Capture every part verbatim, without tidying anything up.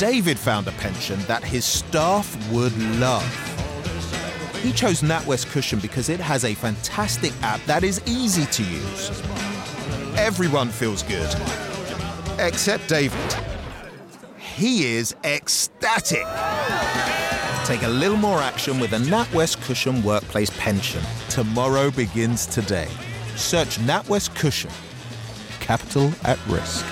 David found a pension that his staff would love. He chose NatWest Cushion because it has a fantastic app that is easy to use. Everyone feels good, except David. He is ecstatic. Take a little more action with a NatWest Cushion workplace pension. Tomorrow begins today. Search NatWest Cushion. Capital at risk.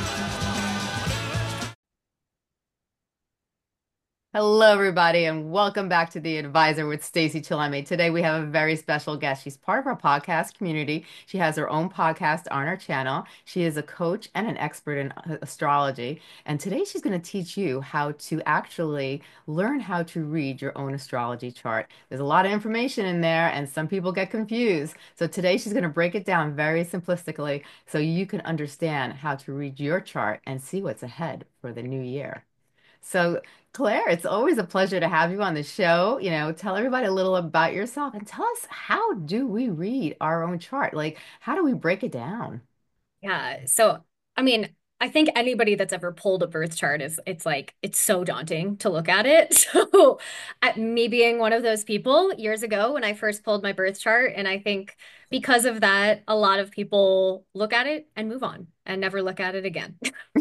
Hello, everybody, and welcome back to The Advisor with Stacey Chillemi. Today, we have a very special guest. She's part of our podcast community. She has her own podcast on our channel. She is a coach and an expert in astrology. And today, she's going to teach you how to actually learn how to read your own astrology chart. There's a lot of information in there, and some people get confused. So today, she's going to break it down very simplistically so you can understand how to read your chart and see what's ahead for the new year. So, Claire, it's always a pleasure to have you on the show. You know, tell everybody a little about yourself and tell us, how do we read our own chart? Like, how do we break it down? Yeah. So, I mean, I think anybody that's ever pulled a birth chart is, it's like, it's so daunting to look at it. So, at me being one of those people years ago when I first pulled my birth chart, and I think because of that, a lot of people look at it and move on and never look at it again.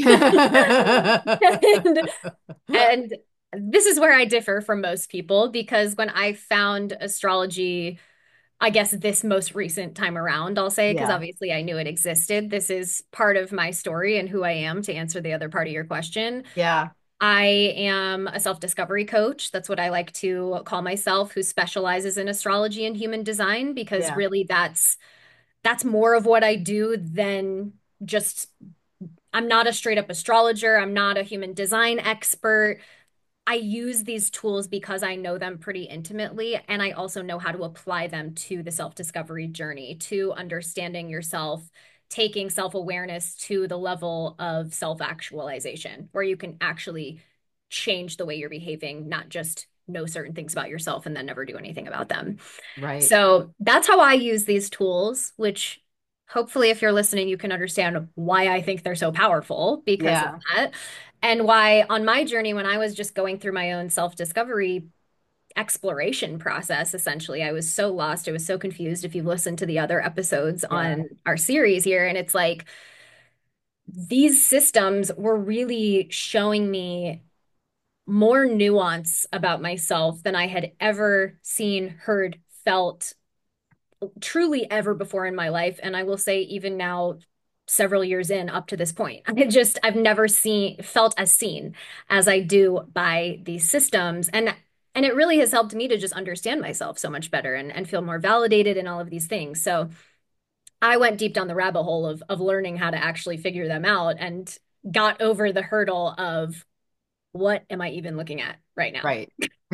And, and this is where I differ from most people because when I found astrology, I guess this most recent time around, I'll say, because Yeah, obviously I knew it existed. This is part of my story and who I am to answer the other part of your question. yeah, I am a self-discovery coach. That's what I like to call myself, who specializes in astrology and human design, because yeah. really that's that's more of what I do than just I'm not a straight up astrologer. I'm not a human design expert. I use these tools because I know them pretty intimately, and I also know how to apply them to the self-discovery journey, to understanding yourself, taking self-awareness to the level of self-actualization, where you can actually change the way you're behaving, not just know certain things about yourself and then never do anything about them. Right. So that's how I use these tools, which hopefully, if you're listening, you can understand why I think they're so powerful because of Yeah. that. And why, on my journey, when I was just going through my own self-discovery exploration process, essentially, I was so lost. I was so confused. If you've listened to the other episodes Yeah. on our series here, and it's like these systems were really showing me more nuance about myself than I had ever seen, heard, felt truly ever before in my life. And I will say, even now, several years in up to this point, I just, I've never seen, felt as seen as I do by these systems. And and it really has helped me to just understand myself so much better and, and feel more validated in all of these things. So I went deep down the rabbit hole of of learning how to actually figure them out and got over the hurdle of what am I even looking at right now? Right.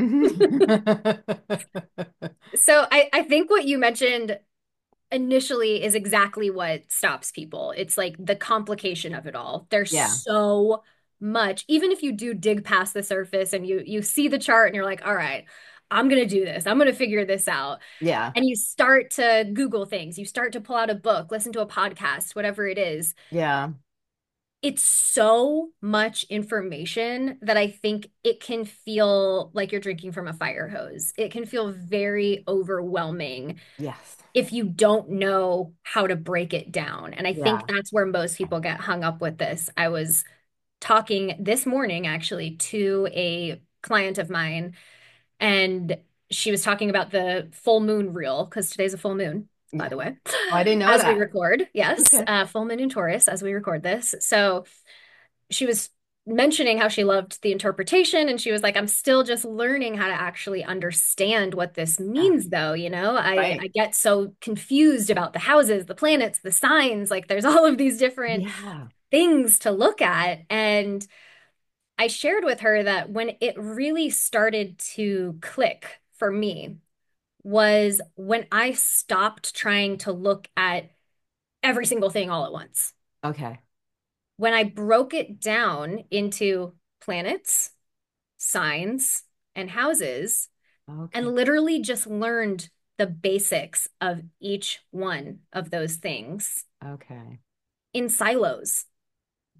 So I, I think what you mentioned initially is exactly what stops people. It's like the complication of it all. There's Yeah. so much. Even if you do dig past the surface and you you see the chart and you're like, all right, I'm gonna do this. I'm gonna figure this out. Yeah. And you start to Google things, you start to pull out a book, listen to a podcast, whatever it is. Yeah. It's so much information that I think it can feel like you're drinking from a fire hose. It can feel very overwhelming Yes. if you don't know how to break it down. And I think Yeah. that's where most people get hung up with this. I was talking this morning actually to a client of mine, and she was talking about the full moon reel because today's a full moon, by Yeah. the way, Oh, I didn't know as we that. record. Yes, Okay. uh, full moon in Taurus as we record this. So she was mentioning how she loved the interpretation, and she was like, I'm still just learning how to actually understand what this Yeah. means, though. You know, I Right. I get so confused about the houses, the planets, the signs. Like there's all of these different Yeah. things to look at. And I shared with her that when it really started to click for me was when I stopped trying to look at every single thing all at once. Okay. When I broke it down into planets, signs, and houses, and Okay. literally just learned the basics of each one of those things Okay. in silos.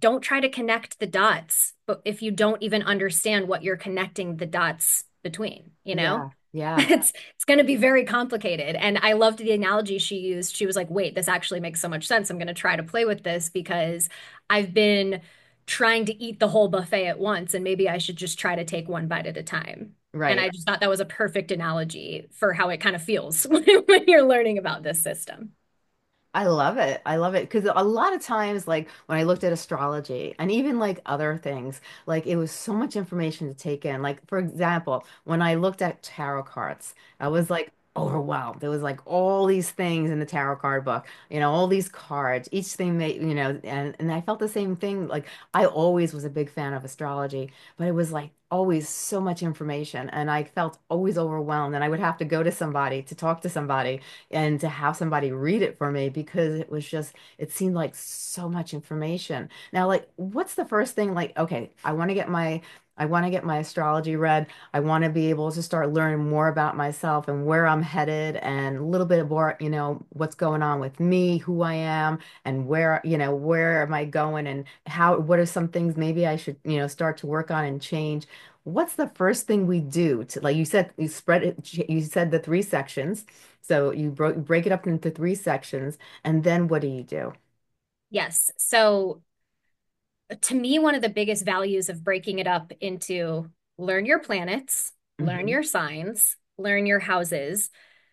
don't try to connect the dots, but if you don't even understand what you're connecting the dots between, you know? Yeah. Yeah. It's it's going to be very complicated. And I loved the analogy she used. She was like, "Wait, this actually makes so much sense. I'm going to try to play with this because I've been trying to eat the whole buffet at once, and maybe I should just try to take one bite at a time." And Right. I just thought that was a perfect analogy for how it kind of feels when you're learning about this system. I love it. I love it because a lot of times, like when I looked at astrology and even like other things, like it was so much information to take in. Like, for example, when I looked at tarot cards, I was like overwhelmed. There was like all these things in the tarot card book, you know, all these cards, each thing they, you know, and, and I felt the same thing. Like, I always was a big fan of astrology, but it was like always so much information, and I felt always overwhelmed, and I would have to go to somebody to talk to somebody and to have somebody read it for me because it was just it seemed like so much information. Now, like, what's the first thing? Like, okay, I want to get my I want to get my astrology read. I want to be able to start learning more about myself and where I'm headed and a little bit more, you know, what's going on with me, who I am, and where, you know, where am I going and how, what are some things maybe I should, you know, start to work on and change. What's the first thing we do to, like you said, you spread it, you said the three sections. So you bro break it up into three sections, and then what do you do? Yes. So to me, one of the biggest values of breaking it up into learn your planets, learn Hmm. your signs, learn your houses.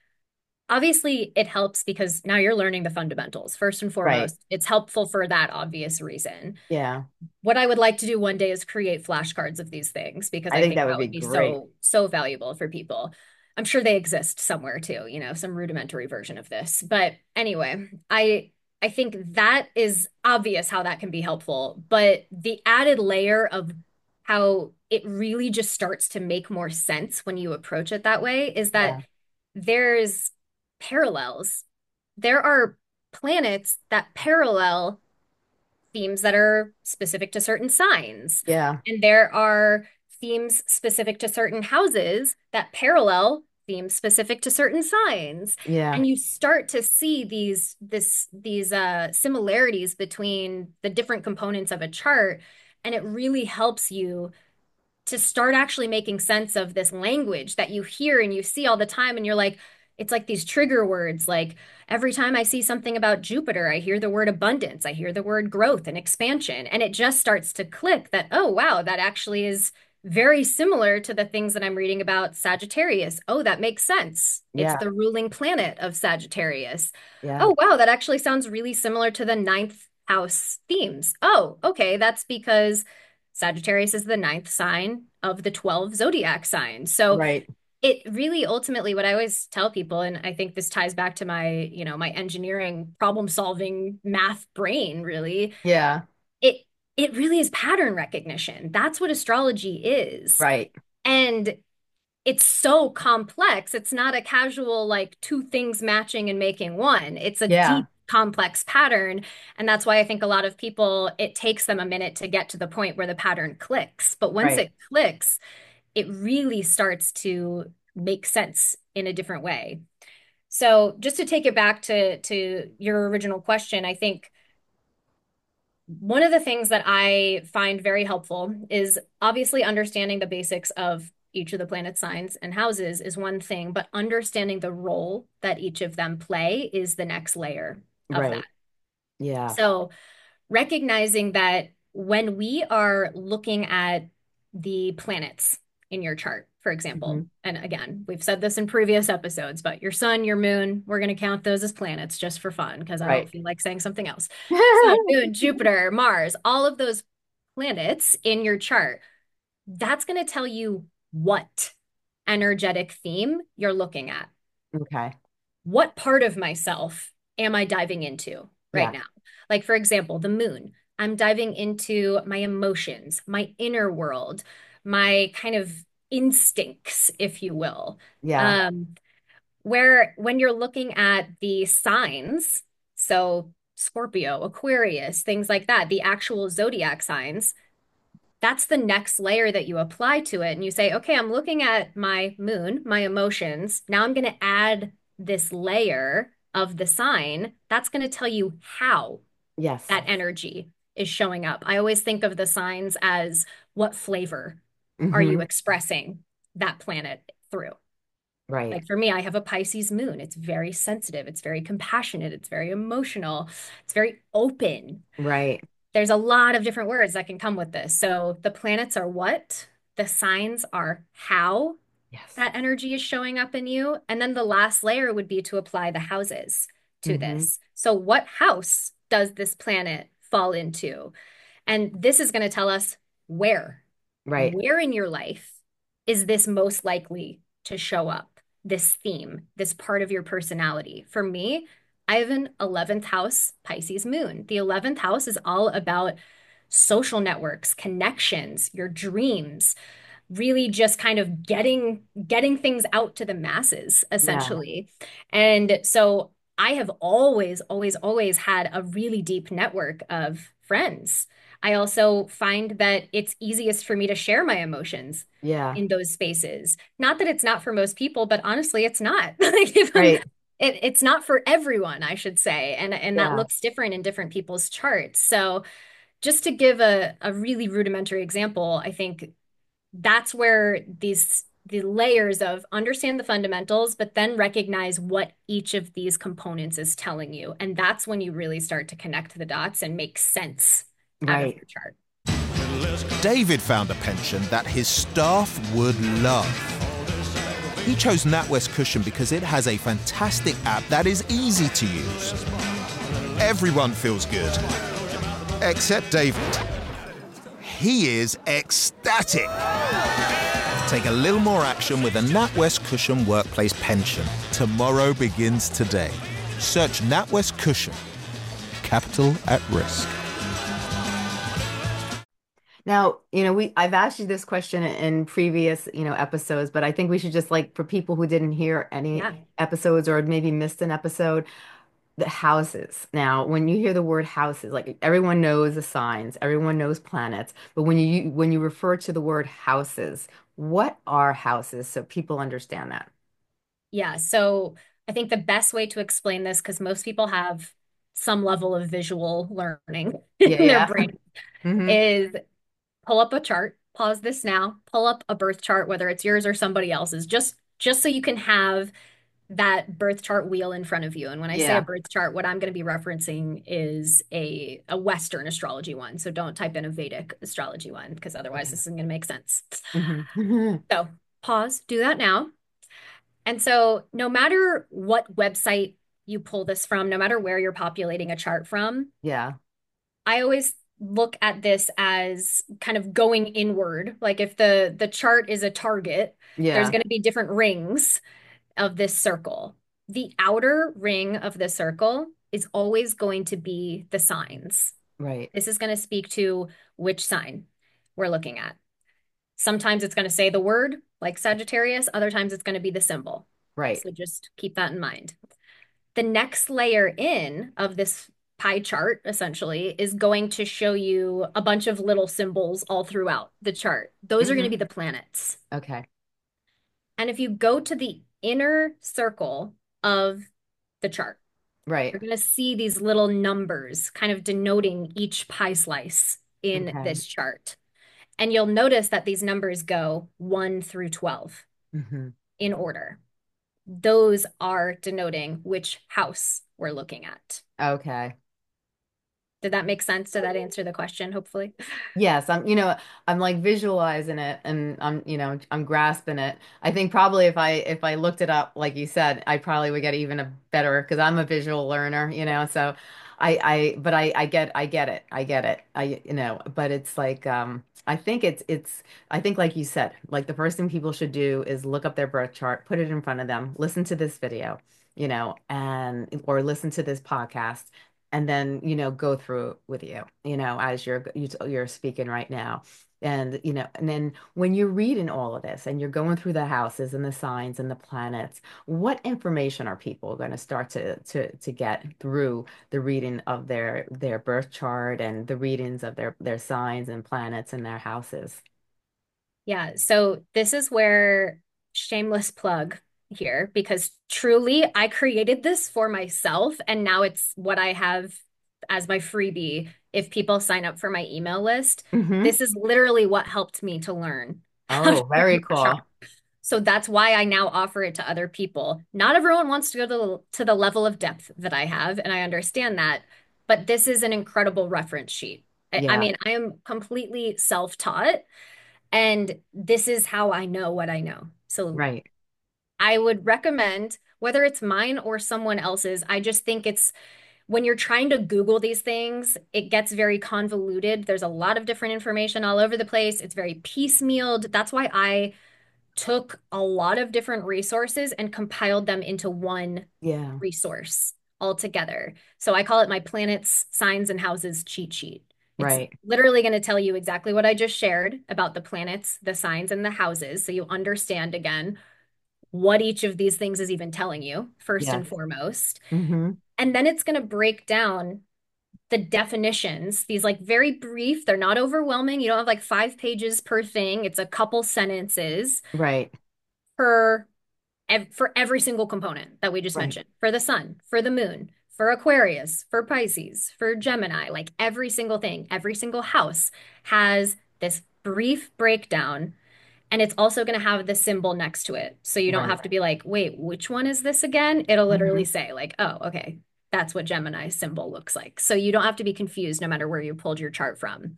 Obviously, it helps because now you're learning the fundamentals. First and Right. foremost, it's helpful for that obvious reason. Yeah. What I would like to do one day is create flashcards of these things because I I think think that that would be would be great. so, so valuable for people. I'm sure they exist somewhere too, you know, some rudimentary version of this. But anyway, I I think that is obvious how that can be helpful, but the added layer of how it really just starts to make more sense when you approach it that way is that Yeah. there's parallels. There are planets that parallel themes that are specific to certain signs. Yeah. And there are themes specific to certain houses that parallel themes specific to certain signs. Yeah. And you start to see these this these uh similarities between the different components of a chart, and it really helps you to start actually making sense of this language that you hear and you see all the time. And you're like, it's like these trigger words. Like every time I see something about Jupiter, I hear the word abundance, I hear the word growth and expansion. And it just starts to click that, oh, wow, that actually is very similar to the things that I'm reading about Sagittarius. Oh, that makes sense. It's Yeah. the ruling planet of Sagittarius. Yeah. Oh, wow, that actually sounds really similar to the ninth house themes. Oh, okay, that's because Sagittarius is the ninth sign of the twelve zodiac signs. So Right. it really ultimately what I always tell people, and I think this ties back to my, you know, my engineering problem solving math brain, really, Yeah. it it really is pattern recognition. That's what astrology is. Right. And it's so complex. It's not a casual, like two things matching and making one. It's a Yeah. deep, complex pattern. And that's why I think a lot of people, it takes them a minute to get to the point where the pattern clicks. But once Right. it clicks, it really starts to make sense in a different way. So just to take it back to to your original question, I think one of the things that I find very helpful is obviously understanding the basics of each of the planet signs and houses is one thing, but understanding the role that each of them play is the next layer of that. Right. Yeah. So, recognizing that when we are looking at the planets in your chart, for example, Hmm. and again, we've said this in previous episodes, but your sun, your moon, we're going to count those as planets just for fun because I don't Right. feel like saying something else. Sun, moon, Jupiter, Mars, all of those planets in your chart, that's going to tell you what energetic theme you're looking at. Okay. What part of myself am I diving into right Yeah. now? Like, for example, the moon. I'm diving into my emotions, my inner world, my kind of instincts, if you will. Yeah. Um, where when you're looking at the signs, so Scorpio, Aquarius, things like that, the actual zodiac signs, that's the next layer that you apply to it. And you say, okay, I'm looking at my moon, my emotions. Now I'm going to add this layer of the sign. That's going to tell you how Yes. that energy is showing up. I always think of the signs as what flavor are you Hmm. expressing that planet through? Right. Like for me, I have a Pisces moon. It's very sensitive, it's very compassionate, it's very emotional, it's very open. Right. There's a lot of different words that can come with this. So the planets are what, the signs are how Yes. that energy is showing up in you. And then the last layer would be to apply the houses to Hmm. this. So, what house does this planet fall into? And this is going to tell us where, Right. where in your life is this most likely to show up, this theme, this part of your personality. For me, I have an eleventh house Pisces moon. The eleventh house is all about social networks, connections, your dreams, really just kind of getting getting things out to the masses Yeah. essentially. And so I have always always always had a really deep network of friends. I also find that it's easiest for me to share my emotions Yeah. in those spaces. Not that it's not for most people, but honestly it's not. Like if I'm Right. it, it's not for everyone, I should say. And and that Yeah. looks different in different people's charts. So just to give a, a really rudimentary example, I think that's where these the layers of understand the fundamentals, but then recognize what each of these components is telling you. And that's when you really start to connect the dots and make sense out of Right. your chart. David found a pension that his staff would love. He chose NatWest Cushion because it has a fantastic app that is easy to use. Everyone feels good, except David. He is ecstatic. Take a little more action with a NatWest Cushion Workplace Pension. Tomorrow begins today. Search NatWest Cushion. Capital at risk. Now, you know, we I've asked you this question in previous, you know, episodes, but I think we should just like for people who didn't hear any Yeah. episodes or maybe missed an episode, the houses. Now, when you hear the word houses, like everyone knows the signs, everyone knows planets, but when you when you refer to the word houses, what are houses so people understand that? Yeah. So I think the best way to explain this, because most people have some level of visual learning Yeah, in their yeah. brain, Hmm. is pull up a chart, pause this now, pull up a birth chart, whether it's yours or somebody else's, just just so you can have that birth chart wheel in front of you. And when I say a Yeah. birth chart, what I'm going to be referencing is a a Western astrology one. So don't type in a Vedic astrology one because otherwise Okay. this isn't going to make sense. Hmm. So pause, do that now. And so no matter what website you pull this from, no matter where you're populating a chart from, Yeah. I always look at this as kind of going inward. Like if the the chart is a target, there's Yeah. going to be different rings of this circle. The outer ring of the circle is always going to be the signs. Right. This is going to speak to which sign we're looking at. Sometimes it's going to say the word, like Sagittarius, other times it's going to be the symbol. Right. So just keep that in mind. The next layer in of this pie chart, essentially, is going to show you a bunch of little symbols all throughout the chart. Those are going to be Hmm. the planets. Okay. And if you go to the inner circle of the chart, Right. you're going to see these little numbers kind of denoting each pie slice in Okay. this chart. And you'll notice that these numbers go one through twelve Hmm. in order. Those are denoting which house we're looking at. Okay. Did that make sense? Did that answer the question, hopefully? Yes, I'm, you know, I'm like visualizing it and I'm, you know, I'm grasping it. I think probably if I if I looked it up, like you said, I probably would get even a better because I'm a visual learner, you know, so I I but I I get I get it. I get it. I you know, but it's like um I think it's it's I think like you said, like the first thing people should do is look up their birth chart, put it in front of them, listen to this video, you know, and or listen to this podcast and then you know go through it with you you know as you're you, you're speaking right now and you know and then when you're reading all of this and you're going through the houses and the signs and the planets, what information are people going to start to to to get through the reading of their their birth chart and the readings of their their signs and planets and their houses? Yeah, so this is where shameless plug here because truly I created this for myself and now it's what I have as my freebie if people sign up for my email list. Hmm. This is literally what helped me to learn how to Oh, very read the chart. cool. So that's why I now offer it to other people. Not everyone wants to go to the, to the level of depth that I have, and I understand that, but this is an incredible reference sheet. I, I Yeah, mean, I am completely self-taught, and this is how I know what I know. So right. I would recommend, whether it's mine or someone else's, I just think it's when you're trying to Google these things, it gets very convoluted. There's a lot of different information all over the place. It's very piecemealed. That's why I took a lot of different resources and compiled them into one Yeah, resource altogether. So I call it my planets, signs, and houses cheat sheet. It's right. literally going to tell you exactly what I just shared about the planets, the signs, and the houses. So you understand again what each of these things is even telling you, first and Yes. foremost. Hmm. And then it's going to break down the definitions, these like very brief, they're not overwhelming. You don't have like five pages per thing. It's a couple sentences Right, per ev for every single component that we just right, mentioned, for the sun, for the moon, for Aquarius, for Pisces, for Gemini, like every single thing, every single house has this brief breakdown. And it's also going to have the symbol next to it. So you don't right. have to be like, wait, which one is this again? It'll literally Hmm. say, like, oh, okay, that's what Gemini's symbol looks like. So you don't have to be confused no matter where you pulled your chart from.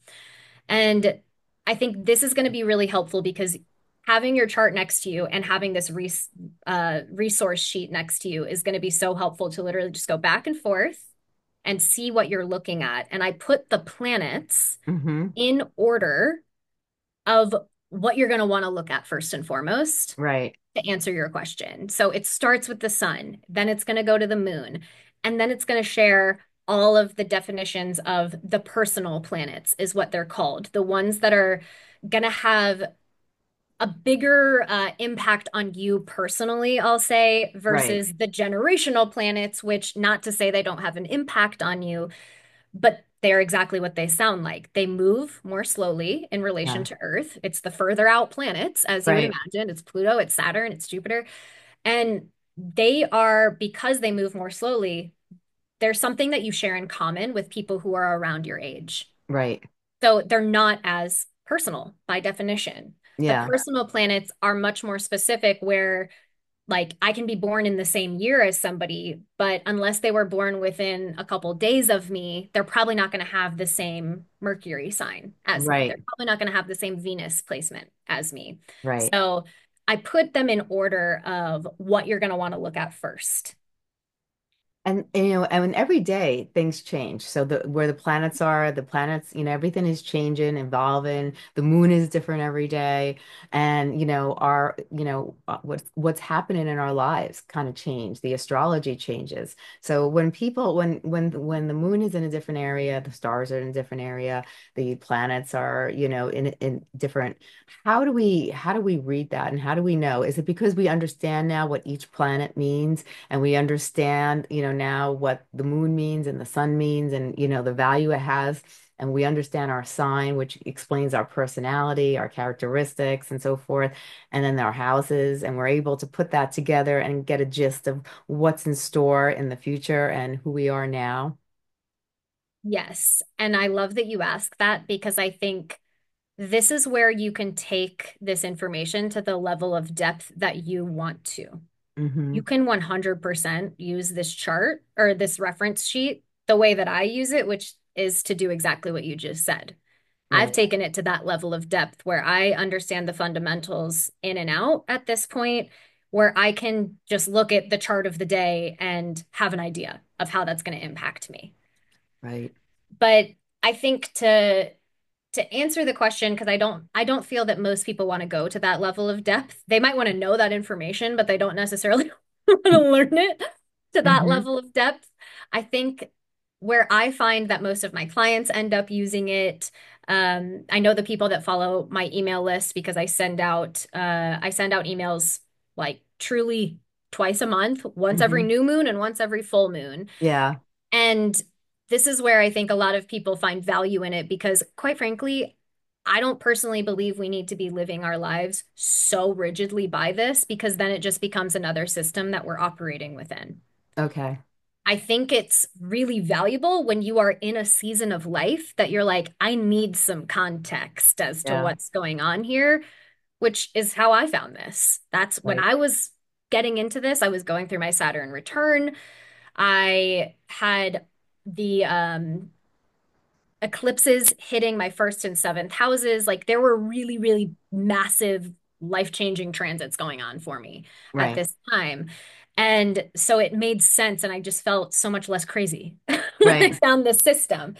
And I think this is going to be really helpful because having your chart next to you and having this res uh, resource sheet next to you is going to be so helpful to literally just go back and forth and see what you're looking at. And I put the planets Hmm. in order of what you're going to want to look at first and foremost Right, to answer your question. So it starts with the sun, then it's going to go to the moon, and then it's going to share all of the definitions of the personal planets, is what they're called. The ones that are going to have a bigger uh, impact on you personally, I'll say, right. versus the generational planets, which not to say they don't have an impact on you, but they're exactly what they sound like. They move more slowly in relation Yeah, to Earth. It's the further out planets, as you would right, imagine. It's Pluto, it's Saturn, it's Jupiter. And they are, because they move more slowly, there's something that you share in common with people who are around your age. right. So they're not as personal by definition. The Yeah, personal planets are much more specific, where like I can be born in the same year as somebody, but unless they were born within a couple days of me, they're probably not going to have the same Mercury sign as me. They're right, probably not going to have the same Venus placement as me. right. So I put them in order of what you're going to want to look at first. And, and, you know, and every day things change. So the where the planets are, the planets, you know, everything is changing, evolving. The moon is different every day, and you know, our, you know, uh, what's what's happening in our lives kind of change. The astrology changes. So when people, when when when the moon is in a different area, the stars are in a different area, the planets are, you know, in in different. How do we how do we read that, and how do we know? Is it because we understand now what each planet means? And we understand, you know, now what the moon means and the sun means and, you know, the value it has. And we understand our sign, which explains our personality, our characteristics, and so forth. And then our houses. And we're able to put that together and get a gist of what's in store in the future and who we are now. Yes. And I love that you ask that because I think this is where you can take this information to the level of depth that you want to. Hmm. You can one hundred percent use this chart or this reference sheet the way that I use it, which is to do exactly what you just said. I've Right. taken it to that level of depth where I understand the fundamentals in and out at this point, where I can just look at the chart of the day and have an idea of how that's going to impact me. Right. But I think to to answer the question, because I don't I don't feel that most people want to go to that level of depth. They might want to know that information, but they don't necessarily want to learn it to that Hmm. level of depth. I think where I find that most of my clients end up using it, um, I know the people that follow my email list because I send out uh, I send out emails like truly twice a month, once every Hmm. new moon and once every full moon. Yeah. And this is where I think a lot of people find value in it because, quite frankly, I don't personally believe we need to be living our lives so rigidly by this because then it just becomes another system that we're operating within. Okay. I think it's really valuable when you are in a season of life that you're like, I need some context as to Yeah. what's going on here, which is how I found this. That's when Right. I was getting into this, I was going through my Saturn return. I had the um eclipses hitting my first and seventh houses. Like there were really, really massive life-changing transits going on for me at Right. this time. And so it made sense, and I just felt so much less crazy when I Right. found this system.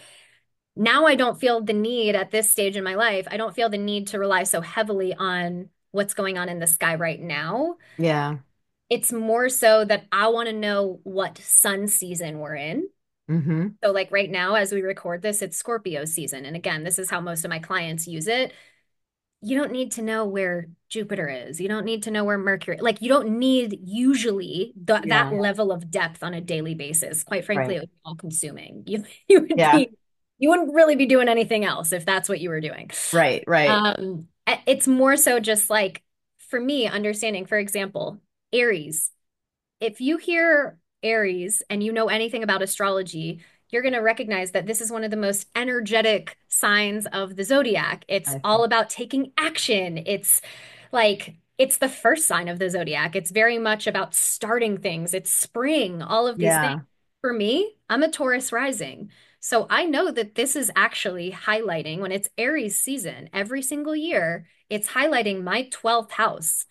Now I don't feel the need at this stage in my life, I don't feel the need to rely so heavily on what's going on in the sky right now. Yeah. It's more so that I want to know what sun season we're in. Mm-hmm. So, like right now, as we record this, it's Scorpio season. And again, this is how most of my clients use it. You don't need to know where Jupiter is. You don't need to know where Mercury, like you don't need usually the, that Yeah. level of depth on a daily basis. Quite frankly, Right. it would be all consuming. You, you would Yeah. be, you wouldn't really be doing anything else if that's what you were doing. Right. Right. Um, it's more so just like for me, understanding, for example, Aries. If you hear Aries and you know anything about astrology, you're going to recognize that this is one of the most energetic signs of the zodiac. It's I see. all about taking action. It's like, it's the first sign of the zodiac. It's very much about starting things. It's spring, all of these things. Yeah. For me, I'm a Taurus rising. So I know that this is actually highlighting when it's Aries season every single year, it's highlighting my twelfth house,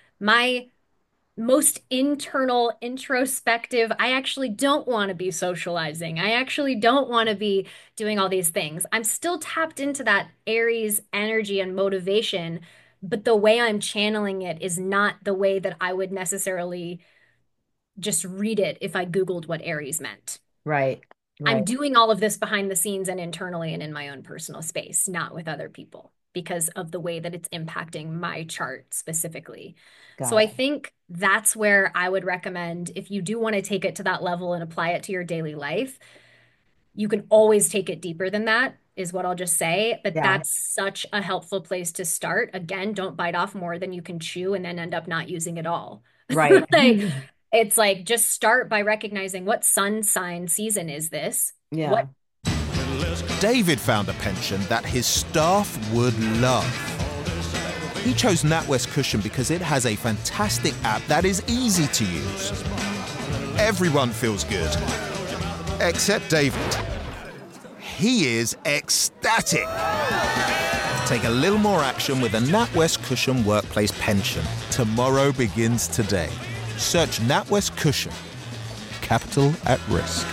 my most internal, introspective. I actually don't want to be socializing. I actually don't want to be doing all these things. I'm still tapped into that Aries energy and motivation, but the way I'm channeling it is not the way that I would necessarily just read it if I Googled what Aries meant. Right. I'm Right. doing all of this behind the scenes and internally and in my own personal space, not with other people, because of the way that it's impacting my chart specifically. So Got I it. think that's where I would recommend if you do want to take it to that level and apply it to your daily life, you can always take it deeper than that, is what I'll just say. But Yeah. that's such a helpful place to start. Again, don't bite off more than you can chew and then end up not using it all. Right. Like, it's like just start by recognizing what sun sign season is this? Yeah. What David found a pension that his staff would love. He chose NatWest Cushion because it has a fantastic app that is easy to use. Everyone feels good, except David. He is ecstatic. Take a little more action with a NatWest Cushion Workplace Pension. Tomorrow begins today. Search NatWest Cushion. Capital at risk.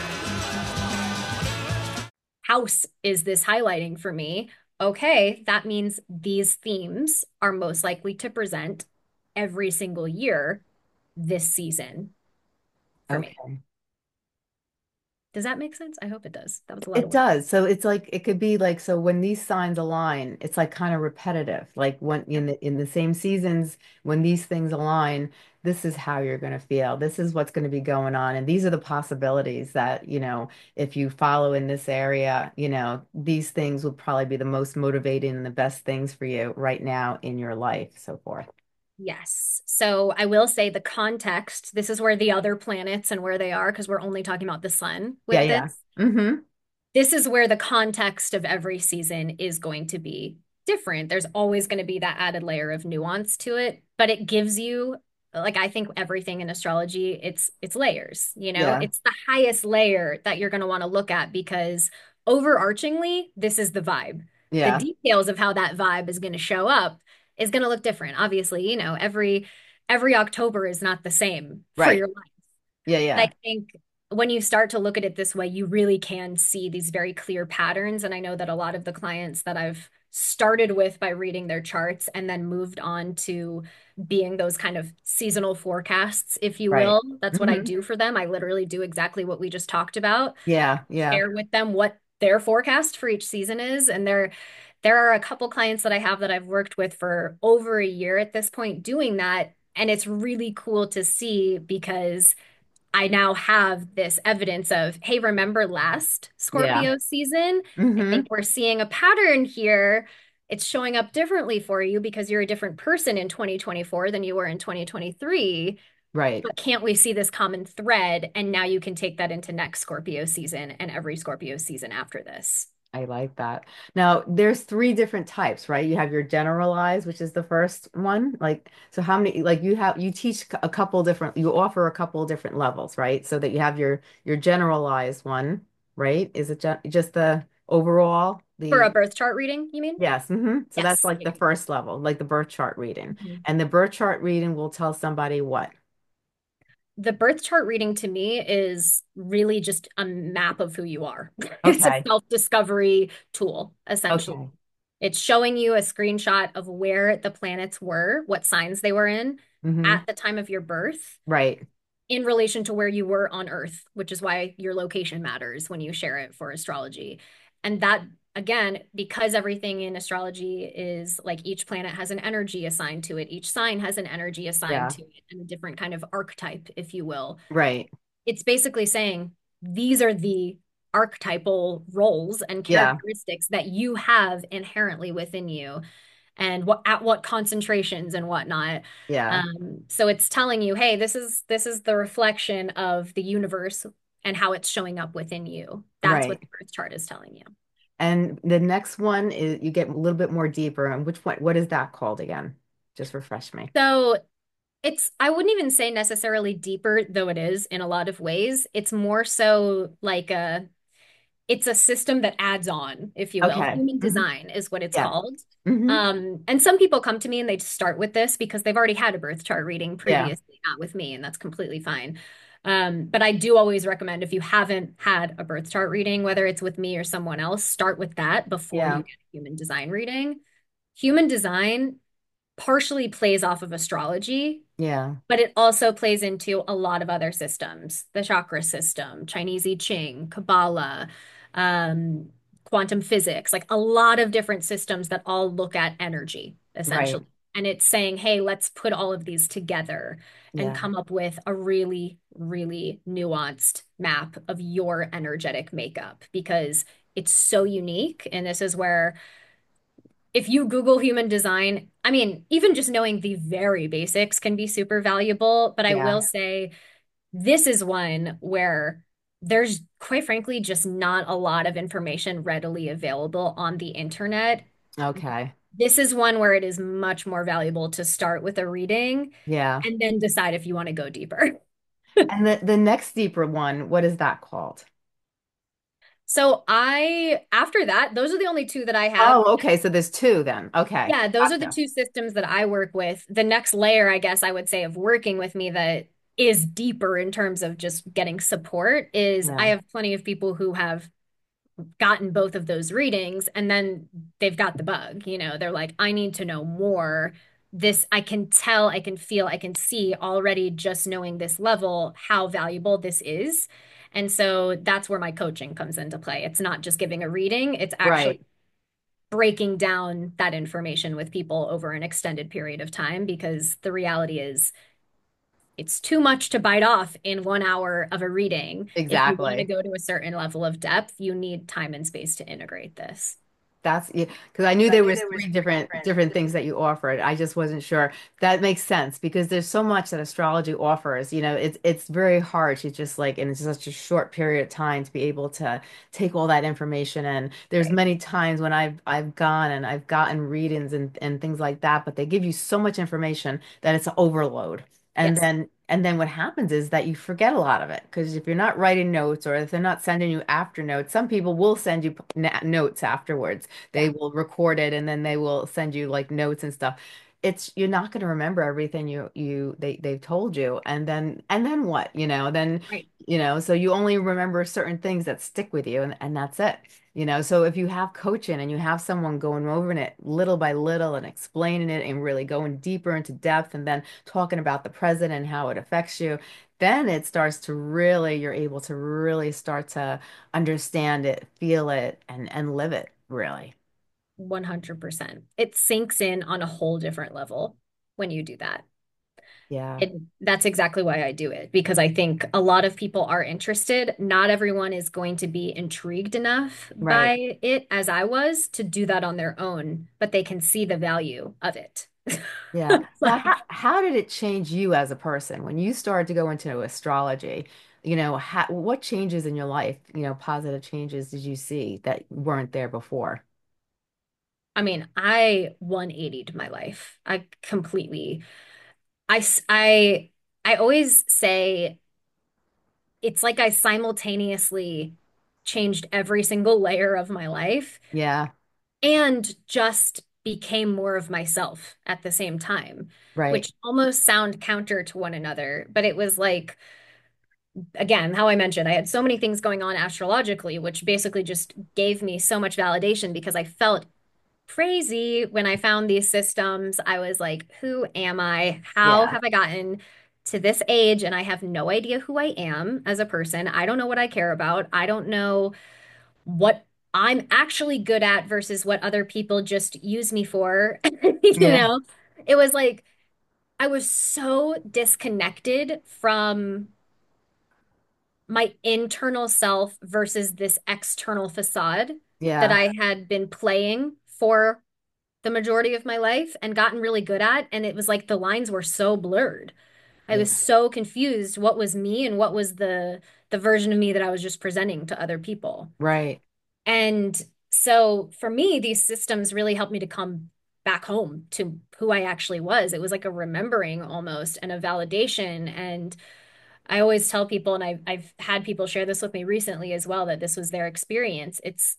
house is this highlighting for me? Okay, that means these themes are most likely to present every single year this season for me. Okay. Does that make sense? I hope it does. That was a lot of It work. does. So it's like it could be like so when these signs align, it's like kind of repetitive. Like when in the in the same seasons, when these things align, this is how you're going to feel. This is what's going to be going on. And these are the possibilities that, you know, if you follow in this area, you know, these things will probably be the most motivating and the best things for you right now in your life, so forth. Yes. So I will say the context, this is where the other planets and where they are, because we're only talking about the sun Yeah, with yeah. this. Mm-hmm. This is where the context of every season is going to be different. There's always going to be that added layer of nuance to it, but it gives you, like, I think everything in astrology, it's it's layers, you know, Yeah. it's the highest layer that you're going to want to look at because overarchingly, this is the vibe. The Yeah. details of how that vibe is going to show up is going to look different. Obviously, you know, every every October is not the same for Right. your life. Yeah, But I yeah. think when you start to look at it this way, you really can see these very clear patterns. And I know that a lot of the clients that I've started with by reading their charts and then moved on to being those kind of seasonal forecasts, if you Right. will, that's what I Mm-hmm. do for them. I literally do exactly what we just talked about, Yeah, yeah. share with them what their forecast for each season is. And there, there are a couple clients that I have that I've worked with for over a year at this point doing that. And it's really cool to see because I now have this evidence of, hey, remember last Yeah. Scorpio season? I Mm-hmm. think we're seeing a pattern here. It's showing up differently for you because you're a different person in twenty twenty-four than you were in twenty twenty-three. Right. But can't we see this common thread? And now you can take that into next Scorpio season and every Scorpio season after this. I like that. Now, there's three different types, right? You have your generalized, which is the first one. Like, so how many, like you have, you teach a couple different, you offer a couple different levels, right? So that you have your your generalized one, right? Is it ju just the overall, For a the, birth chart reading, you mean? yes, hmm. So that's Yes. like the Yeah. first level, like the birth chart reading. Mhm. And the birth chart reading will tell somebody what? The birth chart reading to me is really just a map of who you are. It's a Okay. self-discovery tool, essentially. Okay. It's showing you a screenshot of where the planets were, what signs they were in Hmm. at the time of your birth Right. in relation to where you were on Earth, which is why your location matters when you share it for astrology. And that, again, because everything in astrology is like each planet has an energy assigned to it, each sign has an energy assigned Yeah. to it, and a different kind of archetype, if you will. Right. It's basically saying these are the archetypal roles and Yeah. characteristics that you have inherently within you and what at what concentrations and whatnot. Yeah. Um, so it's telling you, hey, this is this is the reflection of the universe and how it's showing up within you. That's what Right. the birth chart is telling you. And the next one is you get a little bit more deeper. And which one, what is that called again? Just refresh me. So it's, I wouldn't even say necessarily deeper, though it is in a lot of ways. It's more so like a, it's a system that adds on, if you will. Okay. Human Hmm. design is what it's Yeah. called. Hmm. Um, and some people come to me and they start with this because they've already had a birth chart reading Yeah. previously, not with me, and that's completely fine. Um, but I do always recommend if you haven't had a birth chart reading, whether it's with me or someone else, start with that before you Yeah. get a human design reading. Human design partially plays off of astrology, Yeah. but it also plays into a lot of other systems, the chakra system, Chinese I Ching, Kabbalah, um, quantum physics, like a lot of different systems that all look at energy, Right. essentially. And it's saying, hey, let's put all of these together and Yeah. come up with a really, really nuanced map of your energetic makeup because it's so unique. And this is where if you Google human design, I mean, even just knowing the very basics can be super valuable. But I Yeah. will say this is one where there's quite frankly just not a lot of information readily available on the internet. Okay. This is one where it is much more valuable to start with a reading Yeah. and then decide if you want to go deeper. And the, the next deeper one, what is that called? So I, after that, those are the only two that I have. Oh, okay. So there's two then. Okay. Yeah, those are the Gotcha. two systems that I work with. The next layer, I guess I would say, of working with me that is deeper in terms of just getting support is I Yeah. have plenty of people who have gotten both of those readings and then they've got the bug. You know, they're like, I need to know more. This, I can tell, I can feel, I can see already just knowing this level how valuable this is. And so that's where my coaching comes into play. It's not just giving a reading, it's actually Right. breaking down that information with people over an extended period of time because the reality is it's too much to bite off in one hour of a reading. If you want to Exactly. go to a certain level of depth, you need time and space to integrate this. That's yeah, because I knew there was three different different things that you offered. I just wasn't sure. That makes sense because there's so much that astrology offers. You know, it's it's very hard to just like in such a short period of time to be able to take all that information in. There's Right. many times when I've I've gone and I've gotten readings and and things like that, but they give you so much information that it's an overload. And Yes. then and then what happens is that you forget a lot of it because if you're not writing notes or if they're not sending you after notes, some people will send you n notes afterwards. They Yeah. will record it and then they will send you like notes and stuff. It's you're not going to remember everything you you they they've told you. And then and then what? You know, then Right. you know, so you only remember certain things that stick with you and, and that's it. You know, so if you have coaching and you have someone going over it little by little and explaining it and really going deeper into depth and then talking about the present and how it affects you, then it starts to really, you're able to really start to understand it, feel it, and and live it, really. one hundred percent. It sinks in on a whole different level when you do that. Yeah. And that's exactly why I do it, because I think a lot of people are interested. Not everyone is going to be intrigued enough Right. by it as I was to do that on their own, but they can see the value of it. Yeah. Now, how, Like, how did it change you as a person when you started to go into astrology? You know, how, what changes in your life, you know, positive changes did you see that weren't there before? I mean, I one eightied my life. I completely, I, s- I, I always say it's like I simultaneously changed every single layer of my life Yeah. and just became more of myself at the same time, Right. which almost sound counter to one another. But it was like, again, how I mentioned, I had so many things going on astrologically, which basically just gave me so much validation because I felt crazy when I found these systems. I was like, who am I? How Yeah. have I gotten to this age? And I have no idea who I am as a person. I don't know what I care about. I don't know what I'm actually good at versus what other people just use me for. You Yeah. know, it was like I was so disconnected from my internal self versus this external facade that Yeah. I had been playing for the majority of my life and gotten really good at. And it was like the lines were so blurred. I Yeah. was so confused what was me and what was the the version of me that I was just presenting to other people. Right. And so for me, these systems really helped me to come back home to who I actually was. It was like a remembering almost and a validation. And I always tell people, and I've, I've had people share this with me recently as well, that this was their experience. It's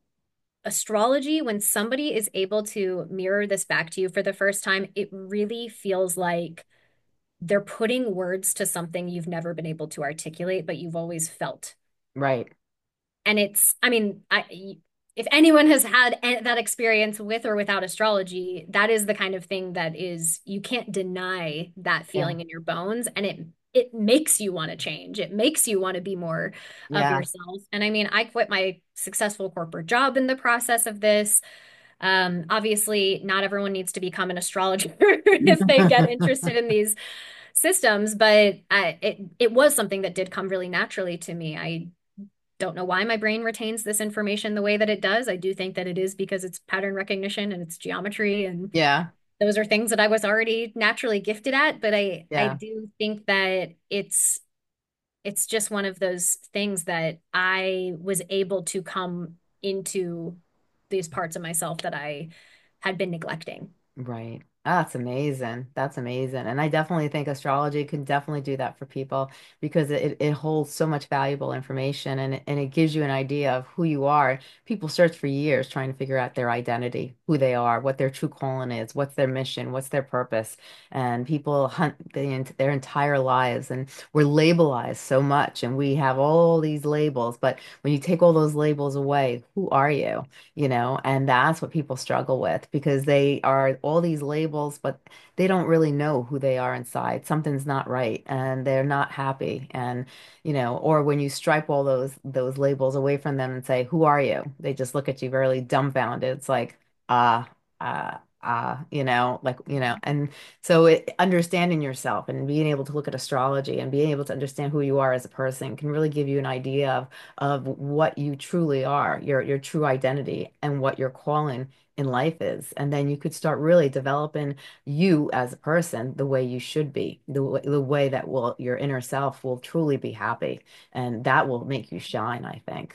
astrology, when somebody is able to mirror this back to you for the first time, it really feels like they're putting words to something you've never been able to articulate, but you've always felt. Right. And it's, I mean, I, if anyone has had that experience with or without astrology, that is the kind of thing that is, you can't deny that Yeah. feeling in your bones. And it, it makes you want to change. It makes you want to be more of Yeah. yourself. And I mean, I quit my successful corporate job in the process of this. Um, obviously, not everyone needs to become an astrologer if they get interested in these systems, but I, it it was something that did come really naturally to me. I don't know why my brain retains this information the way that it does. I do think that it is because it's pattern recognition and it's geometry, and Yeah. those are things that I was already naturally gifted at. But I I Yeah. do think that it's it's just one of those things that I was able to come into these parts of myself that I had been neglecting. Right. That's amazing. That's amazing. And I definitely think astrology can definitely do that for people because it, it holds so much valuable information and, it- and it gives you an idea of who you are. People search for years trying to figure out their identity, who they are, what their true calling is, what's their mission, what's their purpose. And people hunt the, ent- their entire lives and we're labelized so much and we have all these labels. But when you take all those labels away, who are you? You know, and that's what people struggle with because they are all these labels, but they don't really know who they are inside. Something's not right and they're not happy. And, you know, or when you stripe all those those labels away from them and say, "Who are you?" They just look at you very dumbfounded. It's like, uh, uh, uh, you know, like, you know, and so it, understanding yourself and being able to look at astrology and being able to understand who you are as a person can really give you an idea of of what you truly are, your your true identity and what your calling in life is. And then you could start really developing you as a person the way you should be, the way, the way that will your inner self will truly be happy. And that will make you shine, I think.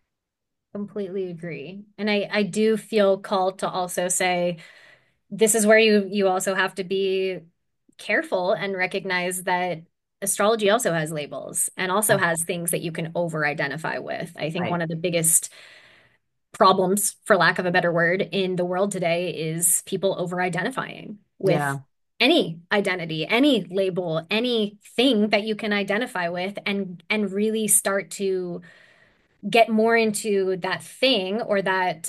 Completely agree. And I, I do feel called to also say this is where you you also have to be careful and recognize that astrology also has labels and also Yeah. has things that you can over identify with. I think Right. one of the biggest problems, for lack of a better word, in the world today is people over identifying with Yeah. any identity, any label, anything that you can identify with and and really start to get more into that thing or that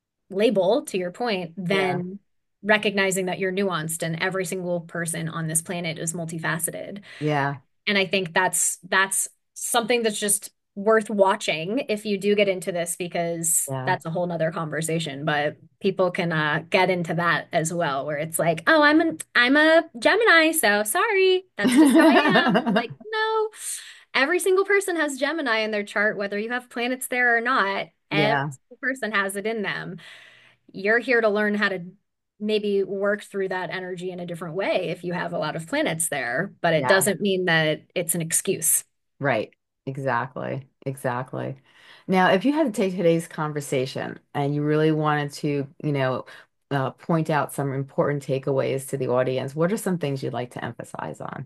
label, to your point, Yeah. than recognizing that you're nuanced and every single person on this planet is multifaceted. Yeah. And I think that's that's something that's just worth watching if you do get into this, because Yeah. that's a whole nother conversation, but people can uh, get into that as well, where it's like, oh, I'm an I'm a Gemini, so sorry, that's just how I am. Like, no, every single person has Gemini in their chart, whether you have planets there or not. Every Yeah. single person has it in them. You're here to learn how to maybe work through that energy in a different way if you have a lot of planets there, but it Yeah. doesn't mean that it's an excuse. Right. Exactly. Exactly. Now, if you had to take today's conversation and you really wanted to, you know, uh, point out some important takeaways to the audience, what are some things you'd like to emphasize on?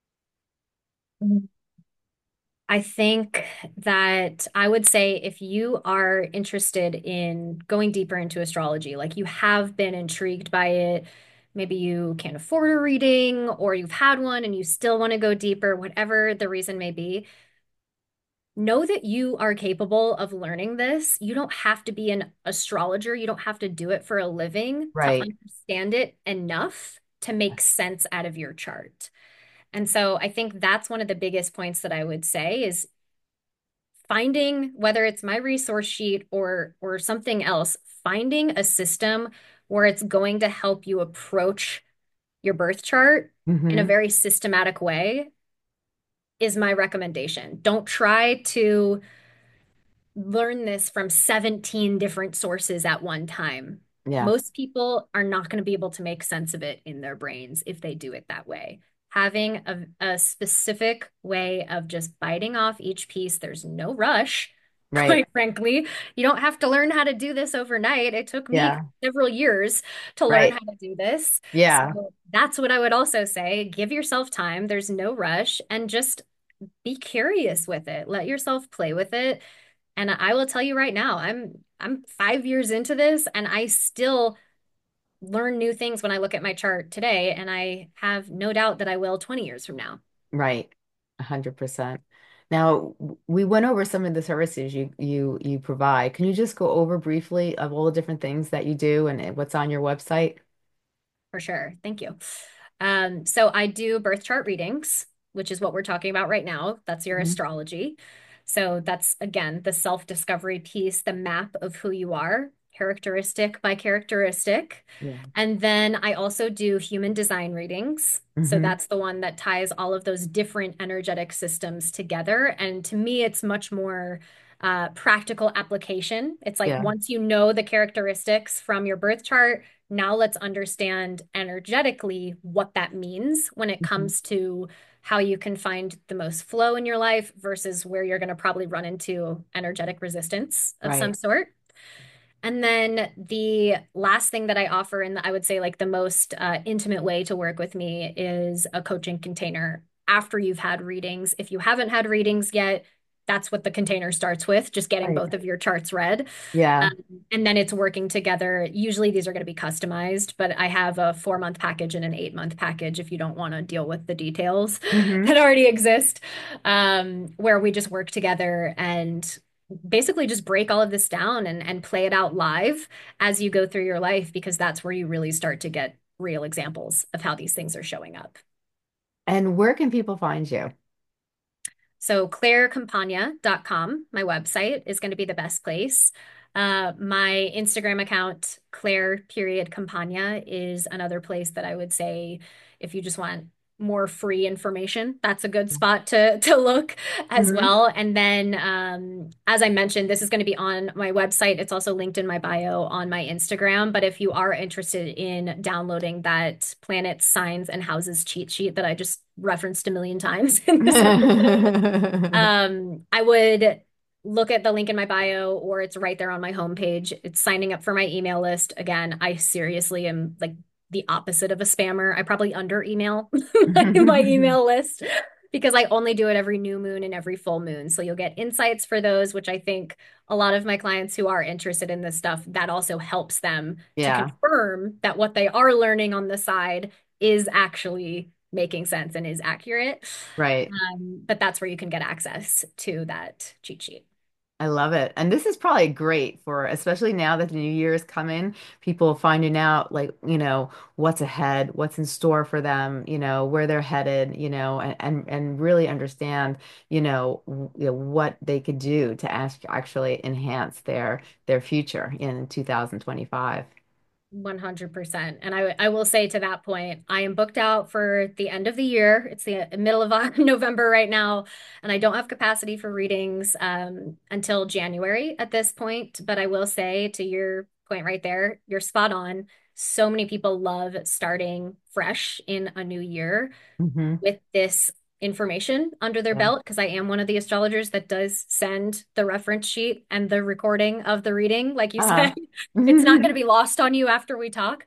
I think that I would say if you are interested in going deeper into astrology, like you have been intrigued by it, maybe you can't afford a reading or you've had one and you still want to go deeper, whatever the reason may be, know that you are capable of learning this. You don't have to be an astrologer, you don't have to do it for a living to Right. understand it enough to make sense out of your chart. And so I think that's one of the biggest points that I would say is finding, whether it's my resource sheet or or something else, finding a system where it's going to help you approach your birth chart in a Hmm. very systematic way is my recommendation. Don't try to learn this from seventeen different sources at one time. Yeah. Most people are not going to be able to make sense of it in their brains if they do it that way. Having a, a specific way of just biting off each piece, there's no rush, Right. quite frankly. You don't have to learn how to do this overnight. It took me Yeah. several years to learn Right. how to do this. Yeah. So that's what I would also say. Give yourself time. There's no rush and just be curious with it. Let yourself play with it. And I will tell you right now, I'm I'm five years into this and I still learn new things when I look at my chart today, and I have no doubt that I will twenty years from now. Right. A hundred percent. Now, w- we went over some of the services you you you provide. Can you just go over briefly of all the different things that you do and what's on your website? For sure. Thank you. Um, so I do birth chart readings, which is what we're talking about right now. That's your Mhm. astrology. So that's again the self-discovery piece, the map of who you are, characteristic by characteristic. Yeah. And then I also do human design readings. So Hmm. that's the one that ties all of those different energetic systems together. And to me, it's much more uh, practical application. It's like Yeah. once you know the characteristics from your birth chart, now let's understand energetically what that means when it Hmm. comes to how you can find the most flow in your life versus where you're going to probably run into energetic resistance of some Right. sort. And then the last thing that I offer, and I would say like the most uh, intimate way to work with me is a coaching container after you've had readings. If you haven't had readings yet, that's what the container starts with, just getting Right. both of your charts read. Um, Yeah. and then it's working together. Usually these are going to be customized, but I have a four month package and an eight month package if you don't want to deal with the details Hmm. that already exist, um, where we just work together and basically just break all of this down and, and play it out live as you go through your life, because that's where you really start to get real examples of how these things are showing up. And where can people find you? So claire campagna dot com, my website, is going to be the best place. Uh, my Instagram account, Claire period Campagna, is another place that I would say if you just want more free information, that's a good spot to to look as Hmm. well. And then, um, as I mentioned, this is going to be on my website. It's also linked in my bio on my Instagram. But if you are interested in downloading that planets, signs, and houses cheat sheet that I just referenced a million times in this episode, um, I would look at the link in my bio or it's right there on my homepage. It's signing up for my email list. Again, I seriously am like the opposite of a spammer. I probably under email my, my email list because I only do it every new moon and every full moon. So you'll get insights for those, which I think a lot of my clients who are interested in this stuff, that also helps them to Yeah. confirm that what they are learning on the side is actually making sense and is accurate. Right. Um, but that's where you can get access to that cheat sheet. I love it. And this is probably great for, especially now that the new year is coming, people finding out like, you know, what's ahead, what's in store for them, you know, where they're headed, you know, and and, and really understand, you know, w- you know, what they could do to act actually enhance their their future in two thousand twenty-five. one hundred percent. And I, I will say to that point, I am booked out for the end of the year. It's the middle of November right now, and I don't have capacity for readings um, until January at this point. But I will say to your point right there, you're spot on. So many people love starting fresh in a new year Hmm. with this information under their Yeah. belt because I am one of the astrologers that does send the reference sheet and the recording of the reading. Like you Uh-huh. said, it's not going to be lost on you after we talk.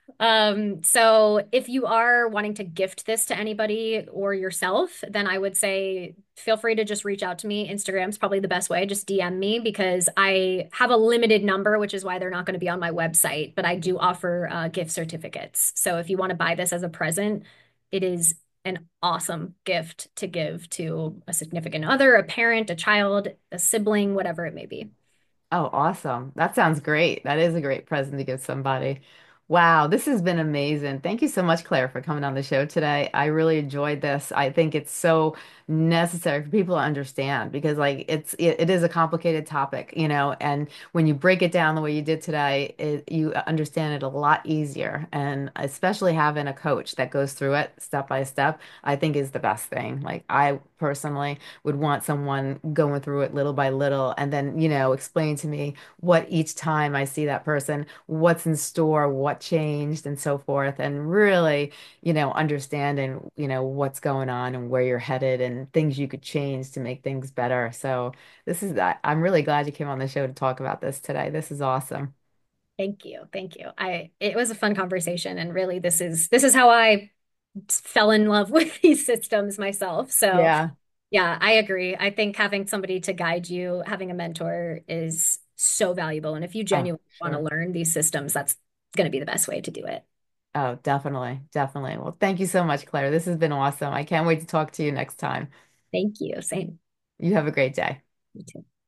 Um, so if you are wanting to gift this to anybody or yourself, then I would say feel free to just reach out to me. Instagram's probably the best way. Just D M me because I have a limited number, which is why they're not going to be on my website, but I do offer uh, gift certificates. So if you want to buy this as a present, it is an awesome gift to give to a significant other, a parent, a child, a sibling, whatever it may be. Oh, awesome. That sounds great. That is a great present to give somebody. Wow, this has been amazing. Thank you so much, Claire, for coming on the show today. I really enjoyed this. I think it's so necessary for people to understand because like it's it, it is a complicated topic, you know, and when you break it down the way you did today, it, you understand it a lot easier. And especially having a coach that goes through it step by step, I think is the best thing. Like I personally would want someone going through it little by little and then, you know, explain to me what each time I see that person, what's in store, what changed, and so forth. And really, you know, understanding, you know, what's going on and where you're headed and things you could change to make things better. So this is, I, I'm really glad you came on the show to talk about this today. This is awesome. Thank you. Thank you. I it was a fun conversation and really this is this is how I fell in love with these systems myself. So, Yeah. yeah, I agree. I think having somebody to guide you, having a mentor is so valuable. And if you Oh, genuinely want to sure. learn these systems, that's going to be the best way to do it. Oh, definitely. Definitely. Well, thank you so much, Claire. This has been awesome. I can't wait to talk to you next time. Thank you. Same. You have a great day. You too.